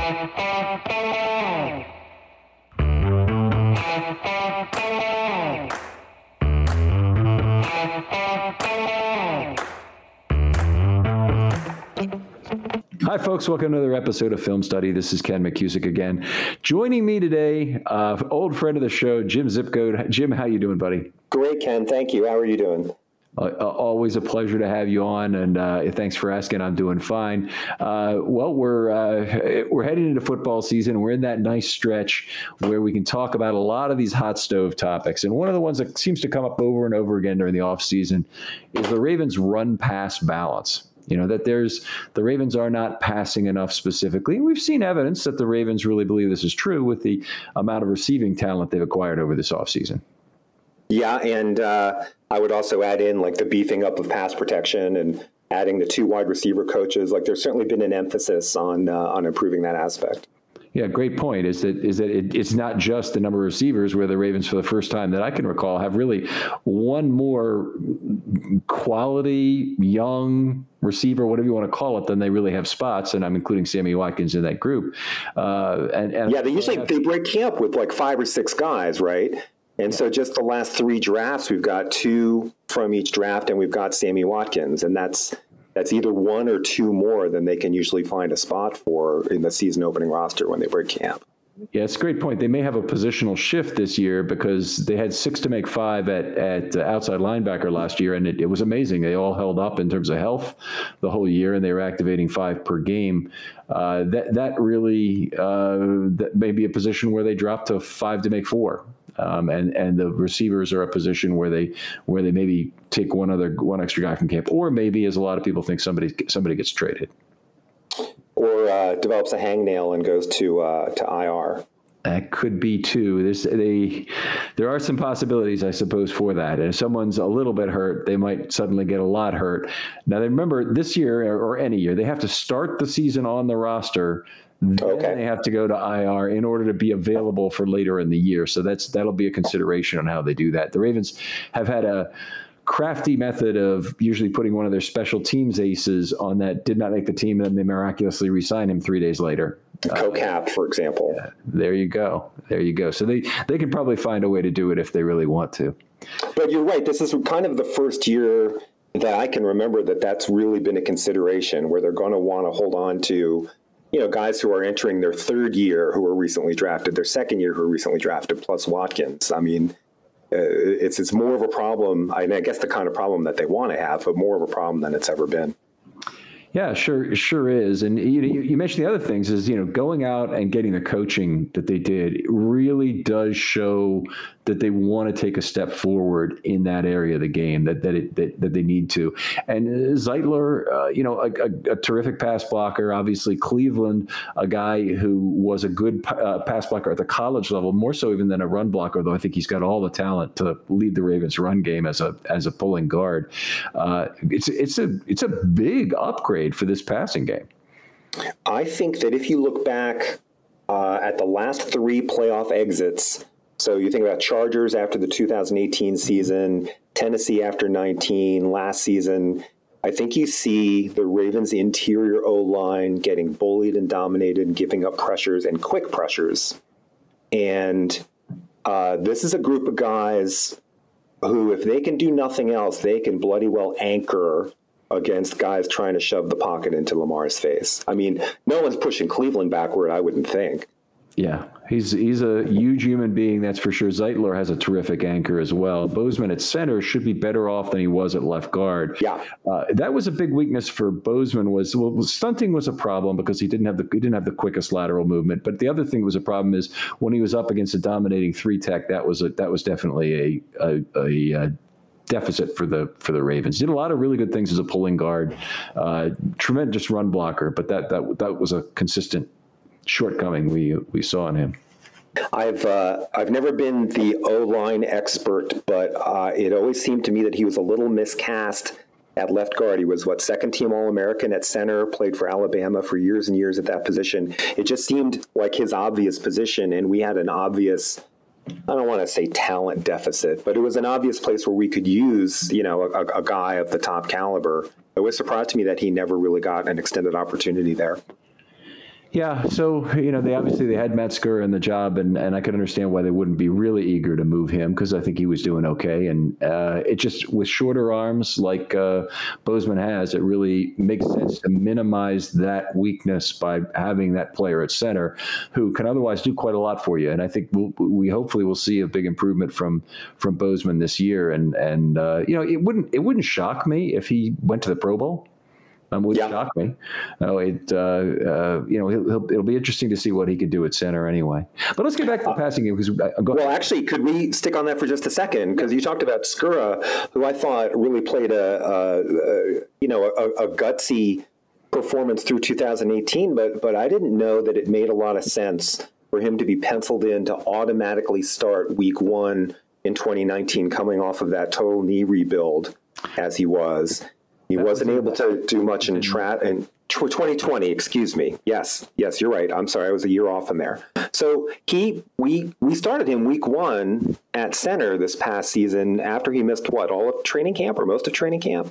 Hi, folks. Welcome to another episode of Film Study. This is Ken McCusick again. Joining me today, old friend of the show, Jim Zipcode. Jim, how you doing, buddy? Great, Ken. Thank you. How are you doing? Always a pleasure to have you on, and thanks for asking. I'm doing fine. Well, we're heading into football season. We're in that nice stretch where we can talk about a lot of these hot stove topics. And one of the ones that seems to come up over and over again during the offseason is the Ravens' run-pass balance. You know, that the Ravens are not passing enough specifically. We've seen evidence that the Ravens really believe this is true with the amount of receiving talent they've acquired over this offseason. Yeah, and I would also add in like the beefing up of pass protection and adding the 2 wide receiver coaches. Like there's certainly been an emphasis on improving that aspect. Yeah, great point. Is that it's not just the number of receivers, where the Ravens, for the first time that I can recall, have really one more quality young receiver, whatever you want to call it, than they really have spots, and I'm including Sammy Watkins in that group. And they usually they break camp with like 5 or 6 guys, right? And so just the last 3 drafts, we've got 2 from each draft, and we've got Sammy Watkins, and that's either 1 or 2 more than they can usually find a spot for in the season opening roster when they break camp. Yeah, it's a great point. They may have a positional shift this year because they had 6 to make 5 at outside linebacker last year, and it was amazing. They all held up in terms of health the whole year, and they were activating 5 per game. That really that may be a position where they drop to 5 to make 4. And the receivers are a position where they maybe take one extra guy from camp, or maybe, as a lot of people think, somebody gets traded, or develops a hangnail and goes to IR. That could be too. There are some possibilities, I suppose, for that. And if someone's a little bit hurt, they might suddenly get a lot hurt. Now, remember, this year or any year, they have to start the season on the roster. Then they have to go to IR in order to be available for later in the year. So that'll be a consideration on how they do that. The Ravens have had a crafty method of usually putting one of their special teams aces on that did not make the team, and then they miraculously re-sign him 3 days later. Co-cap, for example. There you go. So they can probably find a way to do it if they really want to. But you're right. This is kind of the first year that I can remember that's really been a consideration, where they're going to want to hold on to, you know, guys who are entering their 3rd year who were recently drafted, their 2nd year who were recently drafted, plus Watkins. I mean, it's more of a problem, I guess the kind of problem that they want to have, but more of a problem than it's ever been. Yeah, sure is. And you mentioned the other things is, going out and getting the coaching that they did really does show that they want to take a step forward in that area of the game that they need to. And Zeitler, a terrific pass blocker. Obviously, Cleveland, a guy who was a good pass blocker at the college level, more so even than a run blocker, though I think he's got all the talent to lead the Ravens run game as a pulling guard. It's a big upgrade for this passing game. I think that if you look back at the last 3 playoff exits, so you think about Chargers after the 2018 season, Tennessee after 19, last season, I think you see the Ravens' interior O-line getting bullied and dominated and giving up pressures and quick pressures. And this is a group of guys who, if they can do nothing else, they can bloody well anchor against guys trying to shove the pocket into Lamar's face. I mean, no one's pushing Cleveland backward, I wouldn't think. Yeah, he's a huge human being, that's for sure. Zeitler has a terrific anchor as well. Bozeman at center should be better off than he was at left guard. Yeah, that was a big weakness for Bozeman. Stunting was a problem because he didn't have the quickest lateral movement. But the other thing that was a problem is when he was up against a dominating 3-tech, that was definitely a deficit for the Ravens. Did a lot of really good things as a pulling guard, tremendous run blocker, but that was a consistent shortcoming we saw in him. I've never been the O-line expert, but it always seemed to me that he was a little miscast at left guard. He was, second team All-American at center, played for Alabama for years and years at that position. It just seemed like his obvious position, and we had an obvious, I don't want to say talent deficit, but it was an obvious place where we could use, a guy of the top caliber. It was surprised to me that he never really got an extended opportunity there. Yeah, so they had Matt Skura in the job, and I could understand why they wouldn't be really eager to move him because I think he was doing okay. And it just with shorter arms like Bozeman has, it really makes sense to minimize that weakness by having that player at center who can otherwise do quite a lot for you. And I think we hopefully will see a big improvement from Bozeman this year. And it wouldn't shock me if he went to the Pro Bowl. Would shock me. It'll be interesting to see what he could do at center anyway. But let's get back to the passing game because actually, could we stick on that for just a second? Because you talked about Skura, who I thought really played a gutsy performance through 2018, but I didn't know that it made a lot of sense for him to be penciled in to automatically start week 1 in 2019, coming off of that total knee rebuild as he was. He wasn't able to do much in 2020, excuse me. Yes, you're right. I'm sorry. I was a year off in there. So we started him week 1 at center this past season after he missed all of training camp or most of training camp?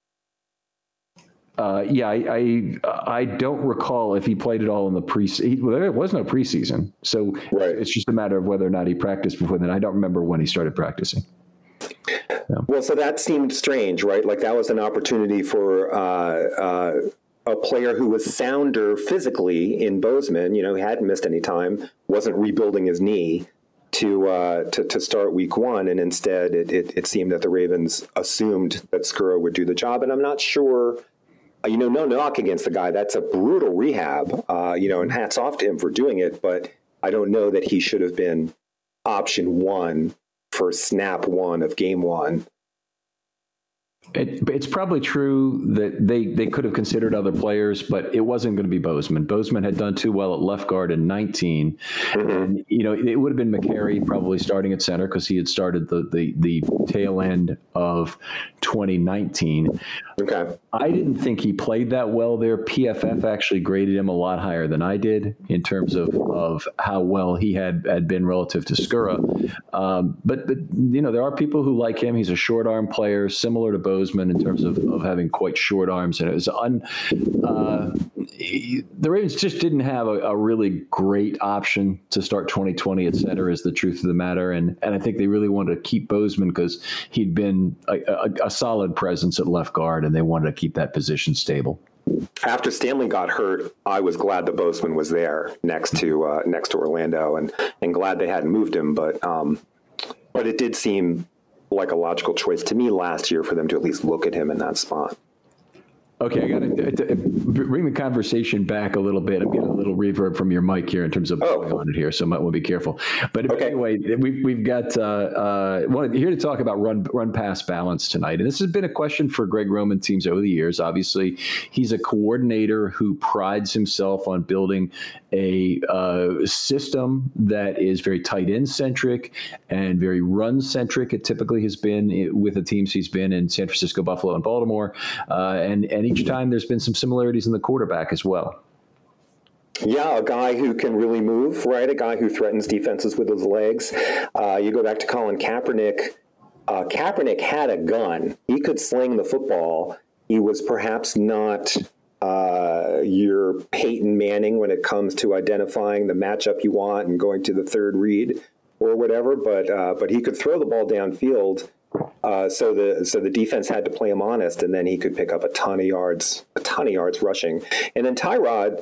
I don't recall if he played at all in the preseason. There was no preseason. So It's just a matter of whether or not he practiced before then. I don't remember when he started practicing. Yeah. Well, so that seemed strange, right? Like that was an opportunity for a player who was sounder physically in Bozeman, he hadn't missed any time, wasn't rebuilding his knee to start week 1. And instead it seemed that the Ravens assumed that Skura would do the job. And I'm not sure, no knock against the guy. That's a brutal rehab, and hats off to him for doing it. But I don't know that he should have been option 1 for snap 1 of game 1. It's probably true that they could have considered other players, but it wasn't going to be Bozeman. Bozeman had done too well at left guard in 19. Mm-hmm. And, it would have been McCary probably starting at center because he had started the tail end of 2019. Okay. I didn't think he played that well there. PFF actually graded him a lot higher than I did in terms of how well he had been relative to Skura. But there are people who like him. He's a short arm player, similar to Bozeman in terms of having quite short arms. And it was the Ravens just didn't have a really great option to start 2020 at center is the truth of the matter. And I think they really wanted to keep Bozeman because he'd been a solid presence at left guard, and they wanted to keep that position stable. After Stanley got hurt, I was glad that Bozeman was there next to Orlando, and glad they hadn't moved him. But it did seem like a logical choice to me last year for them to at least look at him in that spot. Okay, I got to bring the conversation back a little bit. I'm getting a little reverb from your mic here in terms of going on it here, so I might want to be careful. But anyway, we've got here to talk about run-pass balance tonight. And this has been a question for Greg Roman teams over the years. Obviously, he's a coordinator who prides himself on building a system that is very tight end centric and very run centric. It typically has been with the teams he's been in San Francisco, Buffalo, and Baltimore, and each time there's been some similarities in the quarterback as well. Yeah, a guy who can really move, right? A guy who threatens defenses with his legs. You go back to Colin Kaepernick. Kaepernick had a gun. He could sling the football. He was perhaps not your Peyton Manning when it comes to identifying the matchup you want and going to the third read or whatever, but he could throw the ball downfield. So the defense had to play him honest, and then he could pick up a ton of yards rushing. And then Tyrod,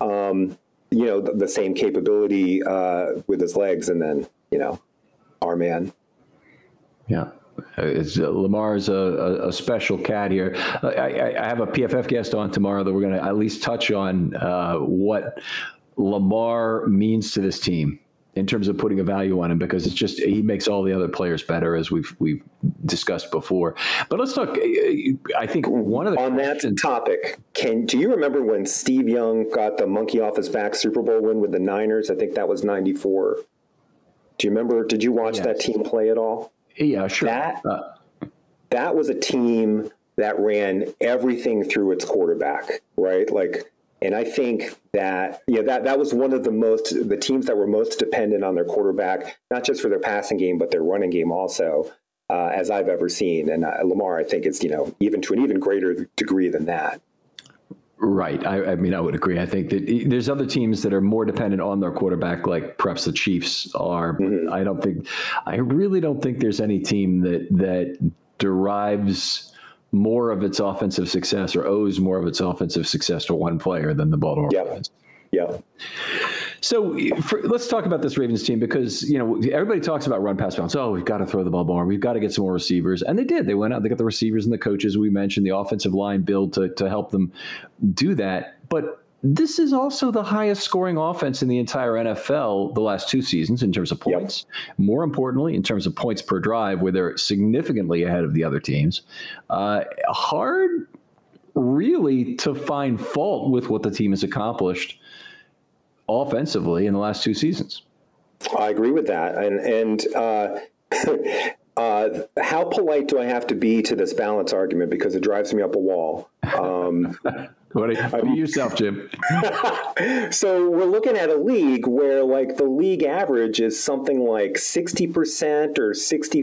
the same capability with his legs, and then our man. Yeah. Lamar is a special cat here. I have a PFF guest on tomorrow that we're going to at least touch on what Lamar means to this team in terms of putting a value on him, because it's just he makes all the other players better, as we've discussed before. But let's talk. I think one of the on that topic. Do you remember when Steve Young got the monkey off his back Super Bowl win with the Niners? I think that was '94. Do you remember? Did you watch that team play at all? Yeah, sure. That was a team that ran everything through its quarterback, right? And I think that that was one of the teams that were most dependent on their quarterback, not just for their passing game, but their running game also, as I've ever seen. And Lamar, I think, is even to an even greater degree than that. Right. I mean, I would agree. I think that there's other teams that are more dependent on their quarterback, like perhaps the Chiefs are. Mm-hmm. I really don't think there's any team that derives more of its offensive success or owes more of its offensive success to one player than the Baltimore Ravens. Yeah. So let's talk about this Ravens team, because, everybody talks about run pass balance. Oh, we've got to throw the ball more. We've got to get some more receivers. And they did. They went out, they got the receivers and the coaches we mentioned, the offensive line build to help them do that. But this is also the highest scoring offense in the entire NFL the last 2 seasons in terms of points. Yep. More importantly, in terms of points per drive, where they're significantly ahead of the other teams. Hard really to find fault with what the team has accomplished offensively in the last 2 seasons. I agree with that. And how polite do I have to be to this balance argument? Because it drives me up a wall. Be yourself, Jim. So we're looking at a league where, like, the league average is something like 60% or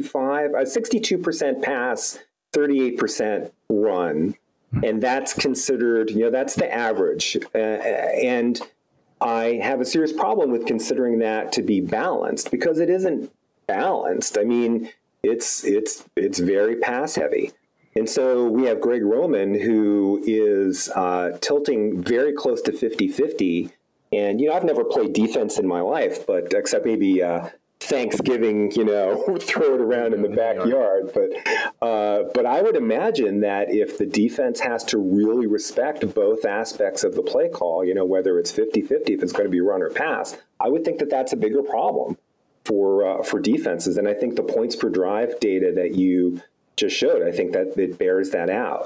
62% pass, 38% run. And that's considered, that's the average. And I have a serious problem with considering that to be balanced, because it isn't balanced. I mean, it's very pass heavy. And so we have Greg Roman, who is tilting very close to 50-50. And, I've never played defense in my life, but except maybe Thanksgiving, throw it around in the backyard. But I would imagine that if the defense has to really respect both aspects of the play call, whether it's 50-50, if it's going to be run or pass, I would think that that's a bigger problem for defenses. And I think the points per drive data that you just showed, I think that it bears that out.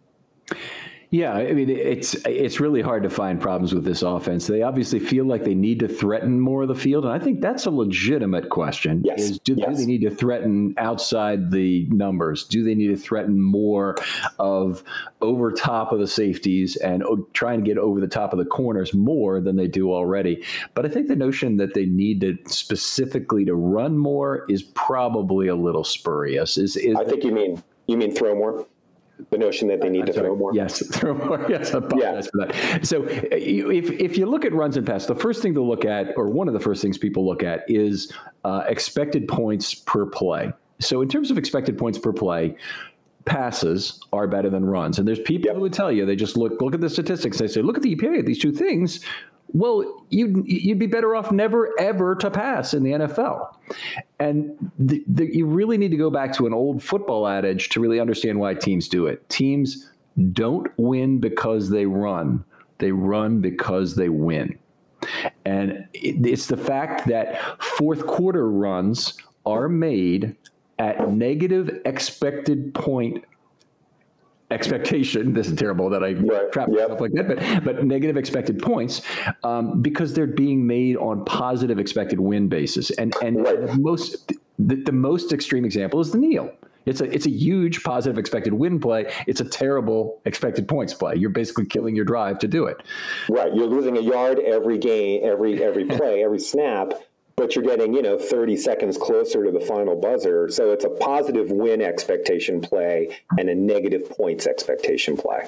Yeah, I mean, it's really hard to find problems with this offense. They obviously feel like they need to threaten more of the field, and I think that's a legitimate question. Yes. Do they need to threaten outside the numbers? Do they need to threaten more of over top of the safeties and try and get over the top of the corners more than they do already? But I think the notion that they need to specifically to run more is probably a little spurious. I think you mean throw more. The notion that they need to throw more. Yes, throw more. Yes, I apologize for that. So if you look at runs and passes, the first thing to look at, or one of the first things people look at, is expected points per play. So in terms of expected points per play, passes are better than runs. And there's people who would tell you, they just look at the statistics. They say, look at the EPA of these 2 things. Well, you'd be better off never, ever to pass in the NFL. And you really need to go back to an old football adage to really understand why teams do it. Teams don't win because they run. They run because they win. And it's the fact that fourth quarter runs are made at negative expected point expectation. This is terrible that I trap myself like that, but negative expected points because they're being made on positive expected win basis. And the most extreme example is the kneel. It's a huge positive expected win play. It's a terrible expected points play. You're basically killing your drive to do it. Right. You're losing a yard every game, every play, every snap. But you're getting, 30 seconds closer to the final buzzer. So it's a positive win expectation play and a negative points expectation play.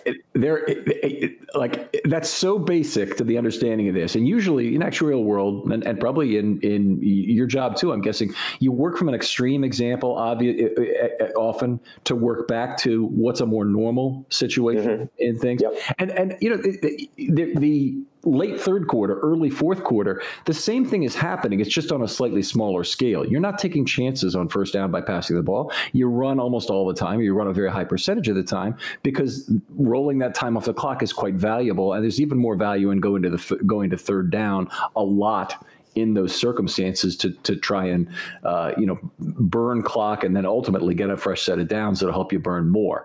That's so basic to the understanding of this. And usually in actuarial world, and probably in your job too, I'm guessing, you work from an extreme example often to work back to what's a more normal situation in things. Yep. And the late third quarter, early fourth quarter, the same thing is happening. It's just on a slightly smaller scale. You're not taking chances on first down by passing the ball. You run almost all the time. You run a very high percentage of the time because rolling that time off the clock is quite valuable. And there's even more value in going to third down a lot in those circumstances to try and burn clock and then ultimately get a fresh set of downs that'll help you burn more.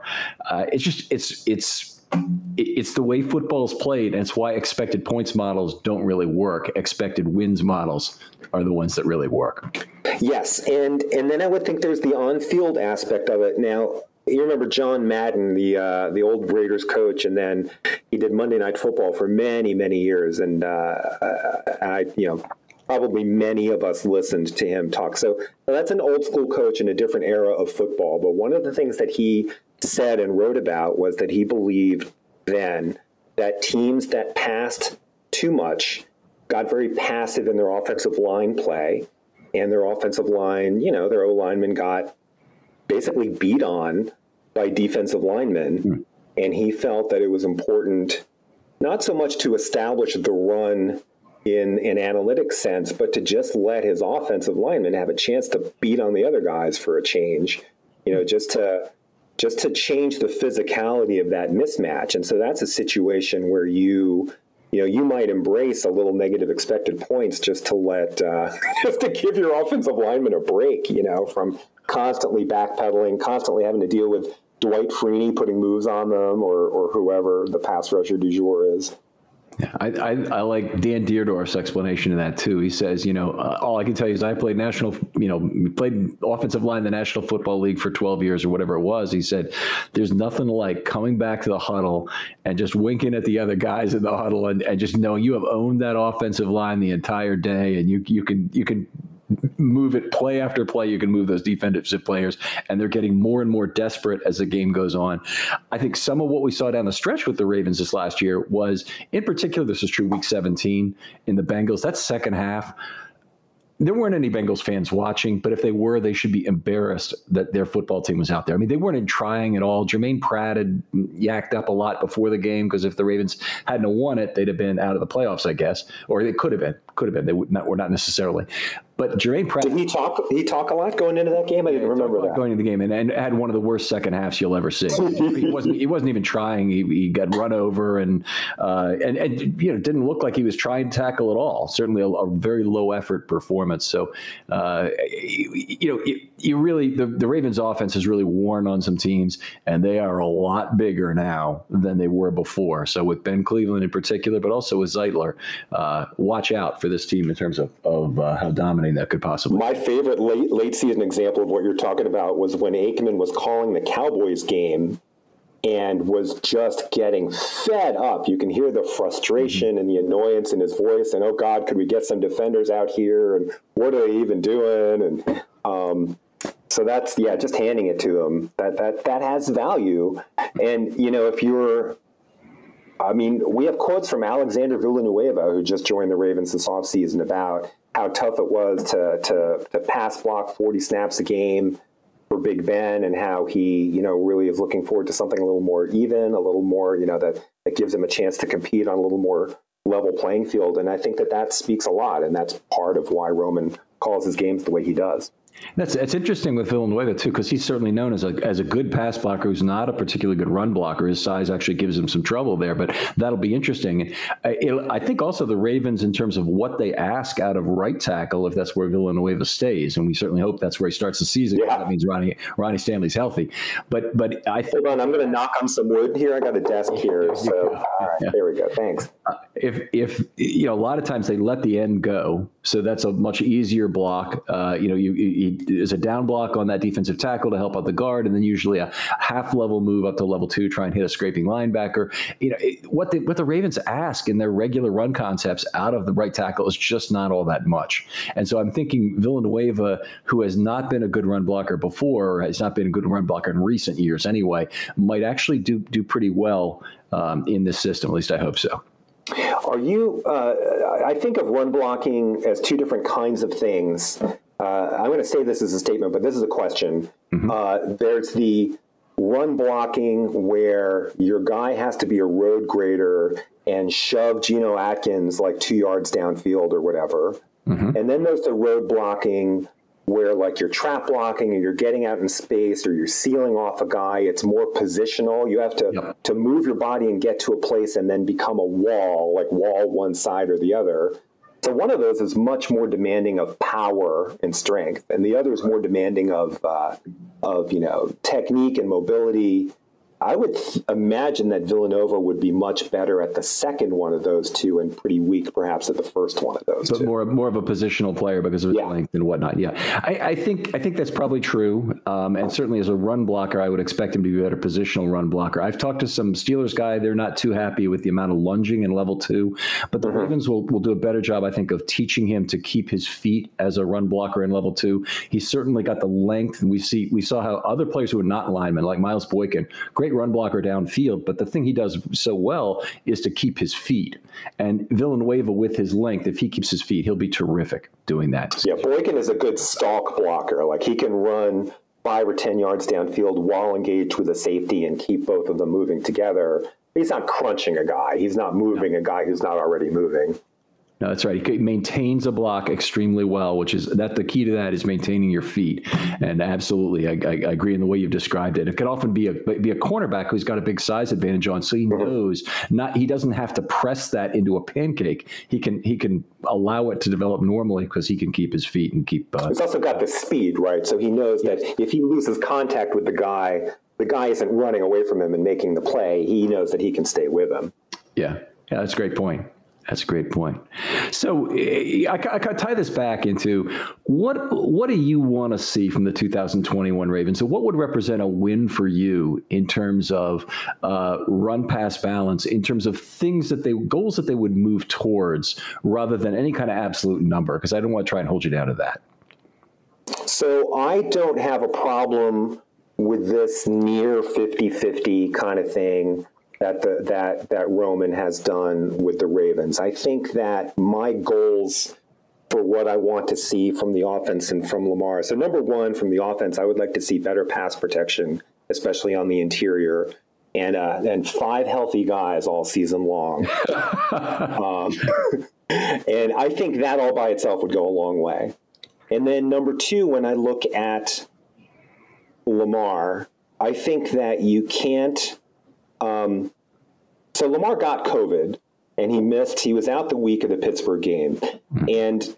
It's the way football is played, and it's why expected points models don't really work. Expected wins models are the ones that really work. Yes, and then I would think there's the on-field aspect of it. Now, you remember John Madden, the old Raiders coach, and then he did Monday Night Football for many, many years, and probably many of us listened to him talk. So that's an old school coach in a different era of football. But one of the things that he said and wrote about was that he believed then that teams that passed too much got very passive in their offensive line play, and their offensive line, their O-linemen got basically beat on by defensive linemen. And he felt that it was important not so much to establish the run in an analytic sense, but to just let his offensive linemen have a chance to beat on the other guys for a change, just to change the physicality of that mismatch. And so that's a situation where you might embrace a little negative expected points just to give your offensive lineman a break, from constantly backpedaling, constantly having to deal with Dwight Freeney putting moves on them or whoever the pass rusher du jour is. Yeah, I like Dan Deerdorf's explanation of that too. He says, all I can tell you is I played played offensive line in the National Football League for 12 years or whatever it was. He said, there's nothing like coming back to the huddle and just winking at the other guys in the huddle and just knowing you have owned that offensive line the entire day, and you can move it play after play. You can move those defensive players, and they're getting more and more desperate as the game goes on. I think some of what we saw down the stretch with the Ravens this last year was, in particular, this was true week 17 in the Bengals, that second half. There weren't any Bengals fans watching, but if they were, they should be embarrassed that their football team was out there. I mean, they weren't trying at all. Jermaine Pratt had yacked up a lot before the game because if the Ravens hadn't won it, they'd have been out of the playoffs, I guess, or they could have been. They were not necessarily. But Jermaine Pratt. Did he talk a lot going into that game? I didn't remember that. Going into the game and had one of the worst second halves you'll ever see. He wasn't even trying. He got run over and didn't look like he was trying to tackle at all. Certainly a very low effort performance. So you really the Ravens offense has really worn on some teams, and they are a lot bigger now than they were before. So with Ben Cleveland in particular, but also with Zeitler, watch out for this team in terms of how dominant that could possibly. My favorite late season example of what you're talking about was when Aikman was calling the Cowboys game and was just getting fed up. You can hear the frustration and the annoyance in his voice, and oh God, could we get some defenders out here, and what are they even doing? And so that's just handing it to them. That has value. And if you're we have quotes from Alexander Villanueva, who just joined the Ravens this offseason, about how tough it was to pass block 40 snaps a game for Big Ben, and how he, really is looking forward to something a little more even, a little more, that gives him a chance to compete on a little more level playing field. And I think that speaks a lot, and that's part of why Roman calls his games the way he does. It's interesting with Villanueva, too, because he's certainly known as a good pass blocker who's not a particularly good run blocker. His size actually gives him some trouble there, but that'll be interesting. I think also the Ravens, in terms of what they ask out of right tackle, if that's where Villanueva stays, and we certainly hope that's where he starts the season. Yeah. That means Ronnie Stanley's healthy. But I think, hold on, I'm going to knock on some wood here. I got a desk here, so all right, there we go. Thanks. If a lot of times they let the end go, so that's a much easier block. There's a down block on that defensive tackle to help out the guard, and then usually a half level move up to level 2, try and hit a scraping linebacker. What the Ravens ask in their regular run concepts out of the right tackle is just not all that much. And so I'm thinking Villanueva, who has not been a good run blocker before, or has not been a good run blocker in recent years anyway, might actually do pretty well in this system. At least I hope so. Are you? I think of run blocking as two different kinds of things. I'm going to say this as a statement, but this is a question. Mm-hmm. There's the run blocking where your guy has to be a road grader and shove Geno Atkins like 2 yards downfield or whatever. Mm-hmm. And then there's the road blocking where like you're trap blocking or you're getting out in space or you're sealing off a guy. It's more positional. You have to move your body and get to a place and then become a wall, like wall one side or the other. So one of those is much more demanding of power and strength, and the other is more demanding of technique and mobility. I would imagine that Villanova would be much better at the second one of those two and pretty weak perhaps at the first one of those two. But more of a positional player because of his length and whatnot. Yeah, I think that's probably true. And certainly as a run blocker, I would expect him to be a better positional run blocker. I've talked to some Steelers guy. They're not too happy with the amount of lunging in level 2, but the Ravens will do a better job, I think, of teaching him to keep his feet as a run blocker in level 2. He's certainly got the length. And we saw how other players who are not linemen, like Miles Boykin, great great run blocker downfield, but the thing he does so well is to keep his feet. And Villanueva, with his length, if he keeps his feet, he'll be terrific doing that. Yeah, Boykin is a good stalk blocker. Like, he can run 5 or 10 yards downfield while engaged with a safety and keep both of them moving together. He's not crunching a guy. He's not moving a guy who's not already moving. No, that's right. He maintains a block extremely well, which is that the key to that is maintaining your feet. And absolutely, I agree in the way you've described it. It can often be a cornerback who's got a big size advantage on, so he knows he doesn't have to press that into a pancake. He can allow it to develop normally because he can keep his feet and keep. He's also got the speed, right? So he knows that if he loses contact with the guy isn't running away from him and making the play. He knows that he can stay with him. Yeah, that's a great point. That's a great point. So I tie this back into what do you want to see from the 2021 Ravens? So what would represent a win for you in terms of run-pass balance, in terms of goals that they would move towards rather than any kind of absolute number? Because I don't want to try and hold you down to that. So I don't have a problem with this near 50-50 kind of thing that Roman has done with the Ravens. I think that my goals for what I want to see from the offense and from Lamar. So number one, from the offense, I would like to see better pass protection, especially on the interior, and 5 healthy guys all season long. And I think that all by itself would go a long way. And then number two, when I look at Lamar, I think that you can't. So Lamar got COVID and he was out the week of the Pittsburgh game. And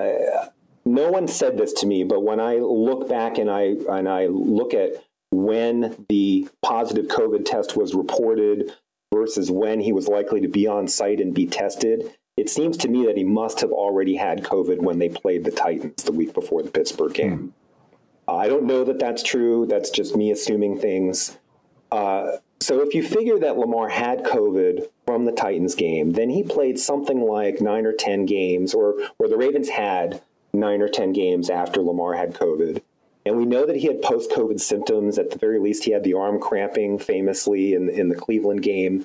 no one said this to me, but when I look back and I look at when the positive COVID test was reported versus when he was likely to be on site and be tested, it seems to me that he must have already had COVID when they played the Titans the week before the Pittsburgh game. I don't know that that's true. That's just me assuming things. So if you figure that Lamar had COVID from the Titans game, then he played something like 9 or 10 games, or the Ravens had 9 or 10 games after Lamar had COVID. And we know that he had post-COVID symptoms. At the very least, he had the arm cramping famously in the Cleveland game.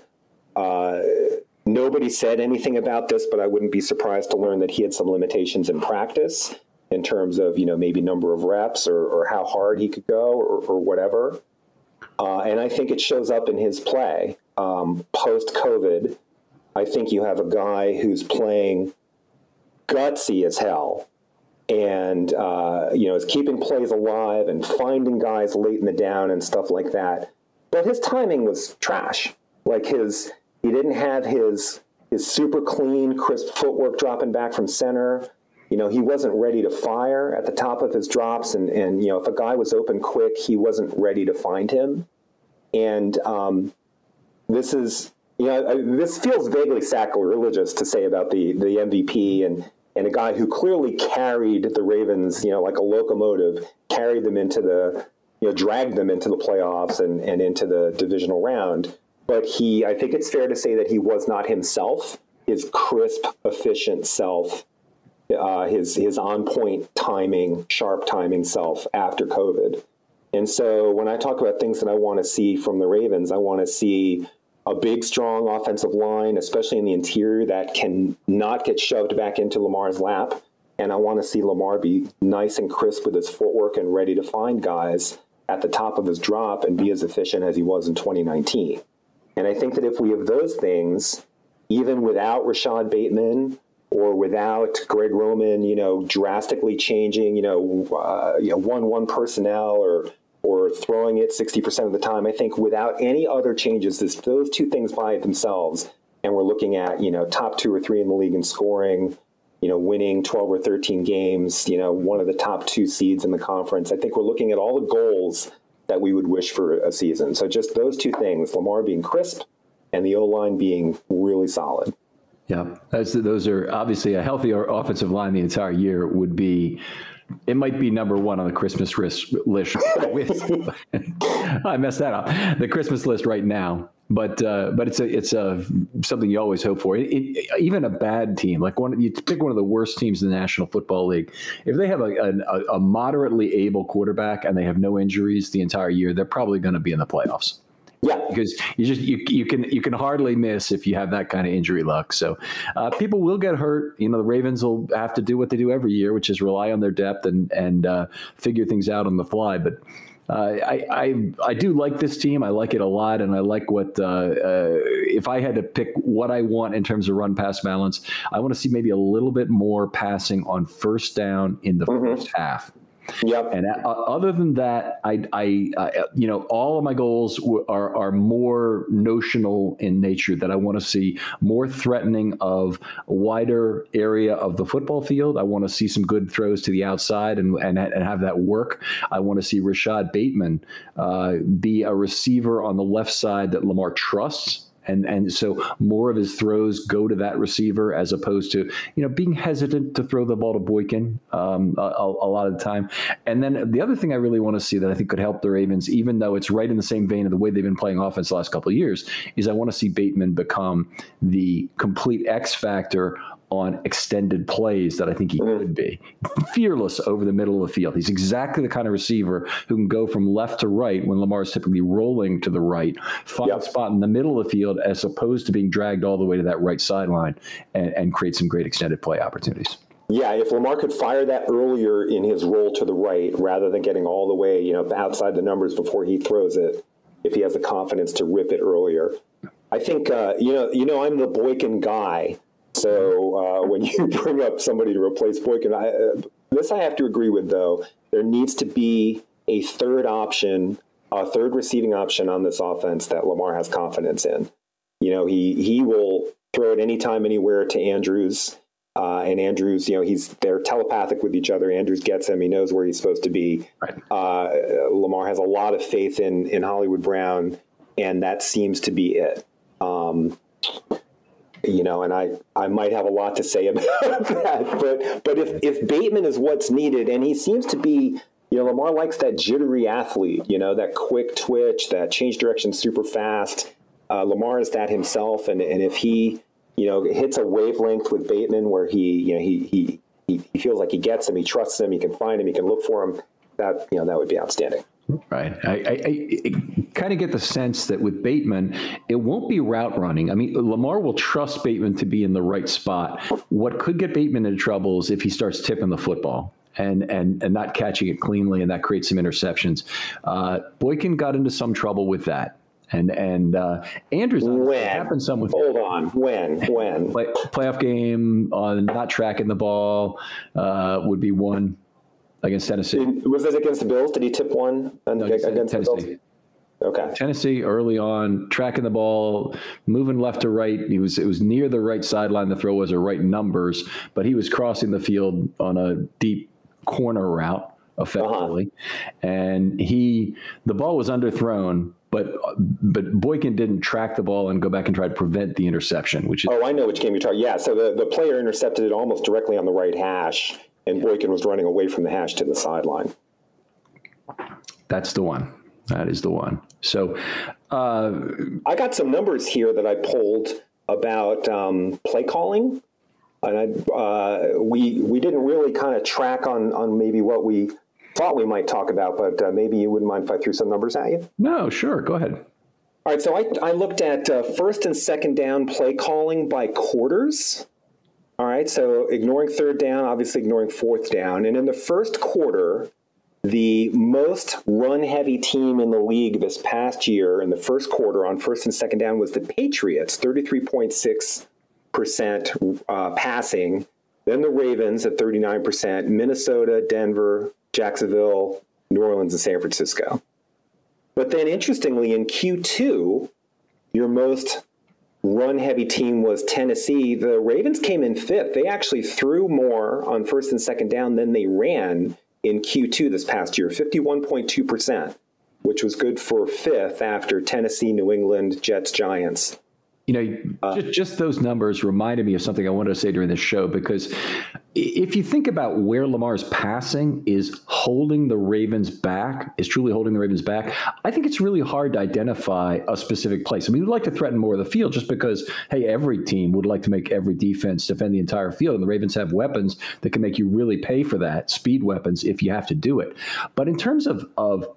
Nobody said anything about this, but I wouldn't be surprised to learn that he had some limitations in practice in terms of, maybe number of reps or how hard he could go or whatever. And I think it shows up in his play. Post-COVID, I think you have a guy who's playing gutsy as hell and, is keeping plays alive and finding guys late in the down and stuff like that. But his timing was trash. Like he didn't have his super clean, crisp footwork dropping back from center. He wasn't ready to fire at the top of his drops. And if a guy was open quick, he wasn't ready to find him. And this is, this feels vaguely sacrilegious to say about the MVP and a guy who clearly carried the Ravens, like a locomotive, carried them into dragged them into the playoffs and into the divisional round. But I think it's fair to say that he was not himself, his crisp, efficient self, his on-point timing, sharp timing self after COVID. And so when I talk about things that I want to see from the Ravens, I want to see a big, strong offensive line, especially in the interior, that can not get shoved back into Lamar's lap. And I want to see Lamar be nice and crisp with his footwork and ready to find guys at the top of his drop and be as efficient as he was in 2019. And I think that if we have those things, even without Rashad Bateman or without Greg Roman, drastically changing, 1-1 personnel or throwing it 60% of the time, I think without any other changes, those two things by themselves, and we're looking at, top 2 or 3 in the league in scoring, winning 12 or 13 games, one of the top 2 seeds in the conference. I think we're looking at all the goals that we would wish for a season. So just those two things, Lamar being crisp and the O-line being really solid. Yeah, those are obviously a healthier offensive line the entire year would be. It might be number one on the Christmas list. I messed that up. The Christmas list right now, but it's something you always hope for. Even a bad team, like you pick one of the worst teams in the National Football League, if they have a moderately able quarterback and they have no injuries the entire year, they're probably going to be in the playoffs. Yeah, because you can hardly miss if you have that kind of injury luck. So people will get hurt. The Ravens will have to do what they do every year, which is rely on their depth and figure things out on the fly. But I do like this team. I like it a lot, and I like what if I had to pick what I want in terms of run pass balance, I want to see maybe a little bit more passing on first down in the first half. Yep. And other than that, I all of my goals are more notional in nature. That I want to see more threatening of a wider area of the football field. I want to see some good throws to the outside and have that work. I want to see Rashad Bateman be a receiver on the left side that Lamar trusts. And so more of his throws go to that receiver as opposed to, being hesitant to throw the ball to Boykin a lot of the time. And then the other thing I really want to see that I think could help the Ravens, even though it's right in the same vein of the way they've been playing offense the last couple of years, is I want to see Bateman become the complete X factor on extended plays that I think he could be. Fearless over the middle of the field. He's exactly the kind of receiver who can go from left to right when Lamar is typically rolling to the right, find a spot in the middle of the field as opposed to being dragged all the way to that right sideline and create some great extended play opportunities. Yeah, if Lamar could fire that earlier in his roll to the right rather than getting all the way, outside the numbers before he throws it, if he has the confidence to rip it earlier. I think, I'm the Boykin guy. So when you bring up somebody to replace Boykin, this I have to agree with, though. There needs to be a third receiving option on this offense that Lamar has confidence in. He will throw it anytime, anywhere to Andrews. And Andrews, they're telepathic with each other. Andrews gets him. He knows where he's supposed to be. Right. Lamar has a lot of faith in Hollywood Brown, and that seems to be it. And I might have a lot to say about that, but if Bateman is what's needed, and he seems to be, Lamar likes that jittery athlete, that quick twitch, that change direction super fast. Lamar is that himself, and if he, hits a wavelength with Bateman where he feels like he gets him, he trusts him, he can find him, he can look for him, that would be outstanding. Right. I kind of get the sense that with Bateman, it won't be route running. I mean, Lamar will trust Bateman to be in the right spot. What could get Bateman into trouble is if he starts tipping the football and not catching it cleanly, and that creates some interceptions. Boykin got into some trouble with that. And Andrews happened some with when playoff game on not tracking the ball would be one. Against Tennessee. Was this against the Bills? Did he tip one against Tennessee? The Bills? Okay. Tennessee early on, tracking the ball, moving left to right. It was near the right sideline. The throw was a right numbers, but he was crossing the field on a deep corner route effectively. And the ball was underthrown, but Boykin didn't track the ball and go back and try to prevent the interception, which is... I know which game you're talking. Yeah, so the player intercepted it almost directly on the right hash, and Boykin was running away from the hash to the sideline. That's the one. That is the one. So I got some numbers here that I pulled about play calling, and we didn't really kind of track on maybe what we thought we might talk about, but maybe you wouldn't mind if I threw some numbers at you? No, sure. Go ahead. All right, so I looked at first and second down play calling by quarters. All right, so ignoring third down, obviously ignoring fourth down. And in the first quarter, the most run-heavy team in the league this past year in the first quarter on first and second down was the Patriots, 33.6% passing. Then the Ravens at 39%, Minnesota, Denver, Jacksonville, New Orleans, and San Francisco. But then interestingly, in Q2, your most run-heavy team was Tennessee. The Ravens came in fifth. They actually threw more on first and second down than they ran in Q2 this past year, 51.2%, which was good for fifth after Tennessee, New England, Jets, Giants. Just those numbers reminded me of something I wanted to say during this show, because if you think about where Lamar's passing is holding the Ravens back, is truly holding the Ravens back, I think it's really hard to identify a specific place. I mean, we'd like to threaten more of the field just because, hey, every team would like to make every defense defend the entire field, and the Ravens have weapons that can make you really pay for that, speed weapons, if you have to do it. But in terms of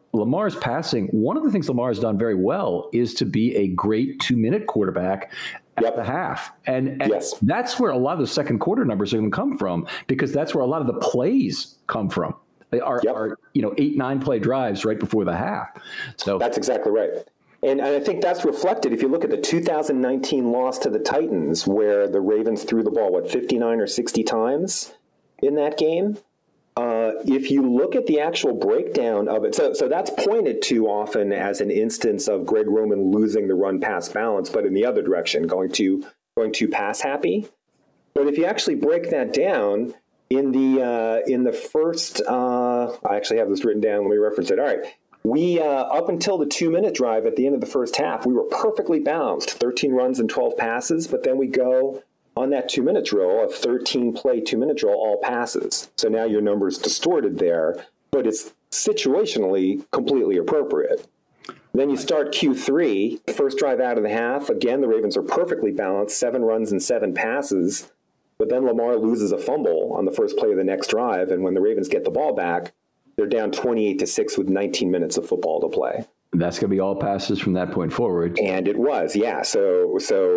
Lamar's passing, one of the things Lamar has done very well is to be a great 2-minute quarterback at the half. And yes, that's where a lot of the second quarter numbers are going to come from, because that's where a lot of the plays come from. They are 8-9 play drives right before the half. So that's exactly right. And I think that's reflected if you look at the 2019 loss to the Titans, where the Ravens threw the ball, 59 or 60 times in that game. If you look at the actual breakdown of it, so that's pointed to often as an instance of Greg Roman losing the run-pass balance, but in the other direction, going to pass happy. But if you actually break that down in the first, I actually have this written down. Let me reference it. All right. We, up until the 2-minute drive at the end of the first half, we were perfectly balanced, 13 runs and 12 passes, but then we go on that 2-minute drill, a 13-play 2-minute drill, all passes. So now your number's distorted there, but it's situationally completely appropriate. Then you start Q3, first drive out of the half. Again, the Ravens are perfectly balanced, 7 runs and 7 passes, but then Lamar loses a fumble on the first play of the next drive, and when the Ravens get the ball back, they're down 28-6 with 19 minutes of football to play. That's going to be all passes from that point forward. And it was, yeah. So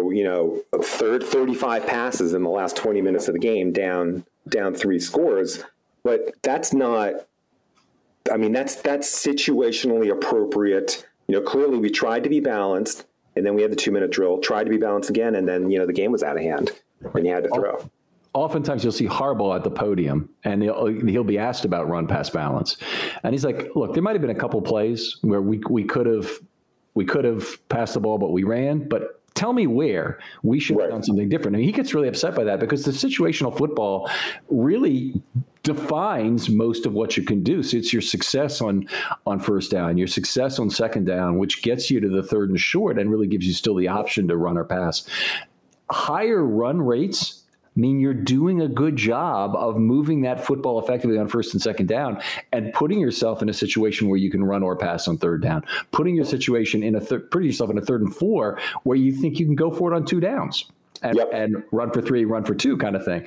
35 passes in the last 20 minutes of the game, down 3 scores. But that's not, that's situationally appropriate. Clearly we tried to be balanced, and then we had the 2-minute drill, tried to be balanced again, and then, the game was out of hand, and you had to throw. Oftentimes you'll see Harbaugh at the podium, and he'll be asked about run pass balance, and he's like, "Look, there might have been a couple plays where we could have passed the ball, but we ran. But tell me where we should have done something different." And he gets really upset by that, because the situational football really defines most of what you can do. So it's your success on first down, your success on second down, which gets you to the third and short, and really gives you still the option to run or pass. Higher run rates mean you're doing a good job of moving that football effectively on first and second down, and putting yourself in a situation where you can run or pass on third down, putting yourself in a third and 4 where you think you can go for it on 2 downs. And run for 3, run for 2 kind of thing.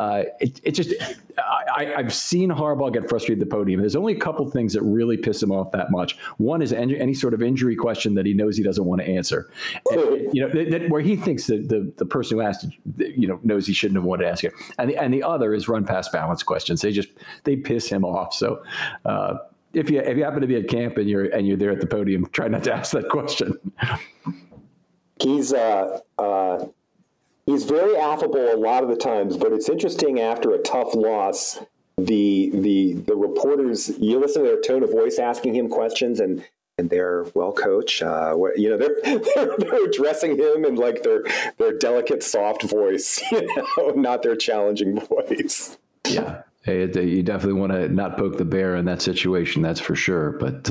I've seen Harbaugh get frustrated at the podium. There's only a couple things that really piss him off that much. One is any sort of injury question that he knows he doesn't want to answer. And, where he thinks that the person who asked, knows he shouldn't have wanted to ask it. And the other is run pass balance questions. They piss him off. So if you happen to be at camp and you're there at the podium, try not to ask that question. He's very affable a lot of the times, but it's interesting after a tough loss, the reporters, you listen to their tone of voice asking him questions, and they're, "Well, coach," they're addressing him in like their delicate, soft voice, not their challenging voice. Yeah. Hey, you definitely want to not poke the bear in that situation, that's for sure. But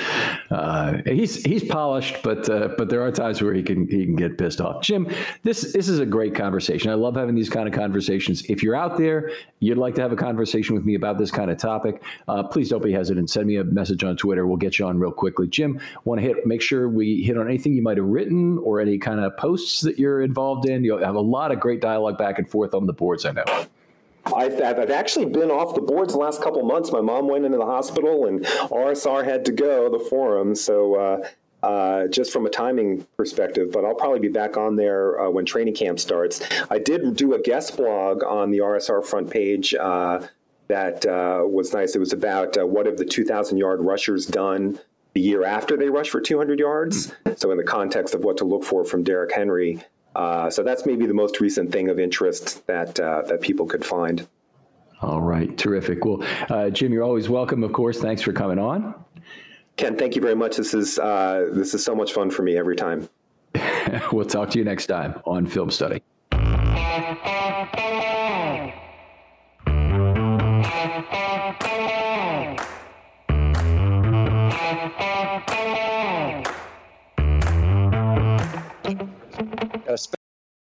he's polished, but there are times where he can get pissed off. Jim, this is a great conversation. I love having these kind of conversations. If you're out there, you'd like to have a conversation with me about this kind of topic, please don't be hesitant. Send me a message on Twitter. We'll get you on real quickly. Jim, want to make sure we hit on anything you might have written or any kind of posts that you're involved in. You'll have a lot of great dialogue back and forth on the boards, I know. I've actually been off the boards the last couple of months. My mom went into the hospital, and RSR had to go, the forum. So just from a timing perspective, but I'll probably be back on there when training camp starts. I did do a guest blog on the RSR front page that was nice. It was about what have the 2,000-yard rushers done the year after they rush for 200 yards. So in the context of what to look for from Derrick Henry. So that's maybe the most recent thing of interest that people could find. All right. Terrific. Well, Jim, you're always welcome, of course. Thanks for coming on. Ken, thank you very much. This is so much fun for me every time. We'll talk to you next time on Film Study.